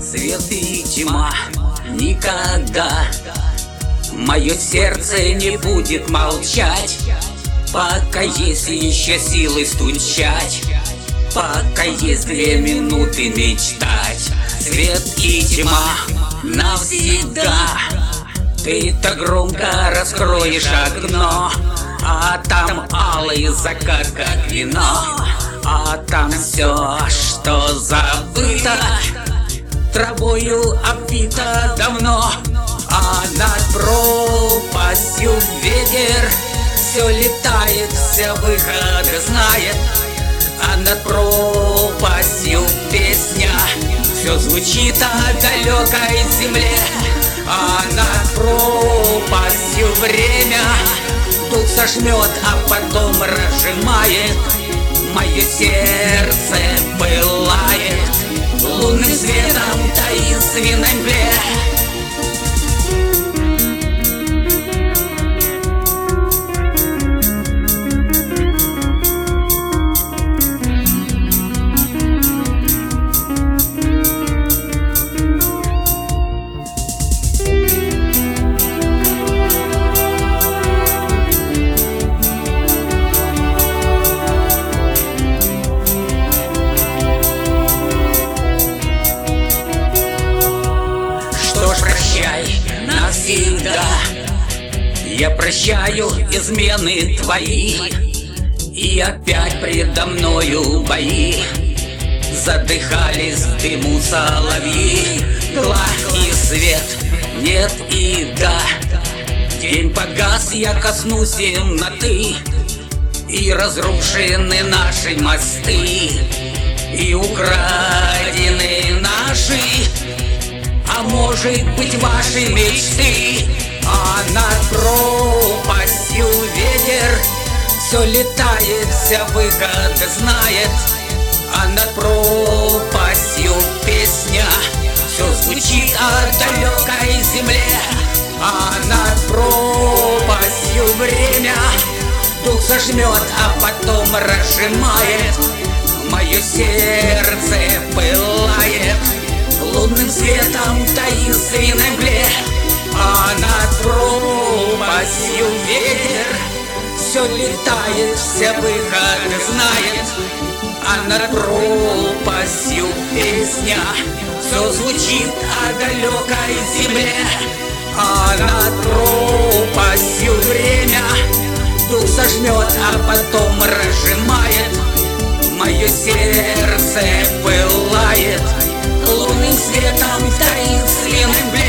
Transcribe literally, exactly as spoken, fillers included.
Свет и тьма никогда. Мое сердце не будет молчать, пока есть еще силы стучать, пока есть две минуты мечтать. Свет и тьма навсегда. Ты так громко раскроешь окно, а там алый закат, как вино. А там все, что забыто, травою обвито давно. А над пропастью ветер все летает, все выходы знает. А над пропастью песня все звучит о далекой земле. А над пропастью время дух сожмет, а потом разжимает. Мое сердце пылает лунным светом таинственной мгле. Навсегда я прощаю измены твои, и опять предо мною бои. Задыхались в дыму соловьи, гладкий свет, нет и да. День погас, я коснусь темноты, и разрушены наши мосты, и украдены наши, а может быть, ваши мечты. А над пропастью ветер все летает, все выходы знает. А над пропастью песня все звучит о далекой земле. А над пропастью время дух сожмет, а потом разжимает. Мое сердце пылает лунным светом таинственной мгле. А над пропастью ветер все летает, все выходы знает. А над пропастью песня все звучит о далекой земле. А над пропастью время дух сожмет, а потом разжимает. Мое сердце пылает лунным светом таинственной мгле.